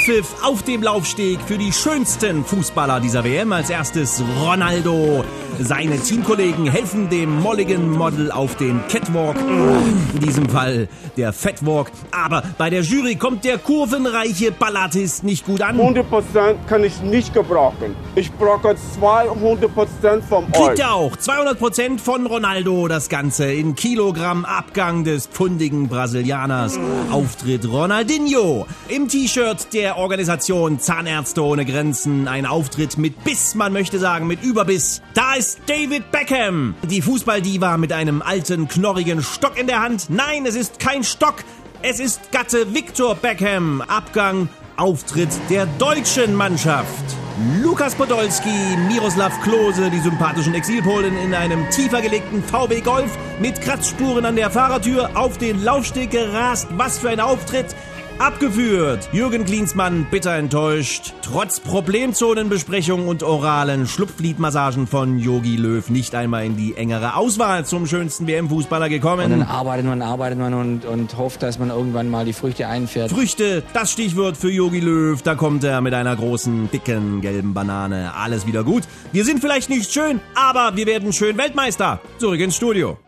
Anpfiff auf dem Laufsteg für die schönsten Fußballer dieser WM. Als erstes Ronaldo. Seine Teamkollegen helfen dem molligen Model auf den Catwalk. In diesem Fall der Fatwalk. Aber bei der Jury kommt der kurvenreiche Ballartist nicht gut an. 100% kann ich nicht gebrauchen. Ich brauche 200% vom euch. Kriegt er auch 200% von Ronaldo. Das Ganze in Kilogramm Abgang des pfundigen Brasilianers. Auftritt Ronaldinho im T-Shirt der Organisation Zahnärzte ohne Grenzen. Ein Auftritt mit Biss, man möchte sagen mit Überbiss. Da ist David Beckham, die Fußballdiva mit einem alten, knorrigen Stock in der Hand. Nein, es ist kein Stock, es ist Gatte Victor Beckham. Abgang, Auftritt der deutschen Mannschaft. Lukas Podolski, Miroslav Klose, die sympathischen Exilpolen in einem tiefer gelegten VW Golf mit Kratzspuren an der Fahrertür auf den Laufsteg gerast. Was für ein Auftritt! Abgeführt. Jürgen Klinsmann bitter enttäuscht. Trotz Problemzonenbesprechung und oralen Schlupfliedmassagen von Jogi Löw nicht einmal in die engere Auswahl zum schönsten WM-Fußballer gekommen. Und dann arbeitet man und hofft, dass man irgendwann mal die Früchte einfährt. Früchte, das Stichwort für Jogi Löw. Da kommt er mit einer großen, dicken, gelben Banane. Alles wieder gut. Wir sind vielleicht nicht schön, aber wir werden schön Weltmeister. Zurück ins Studio.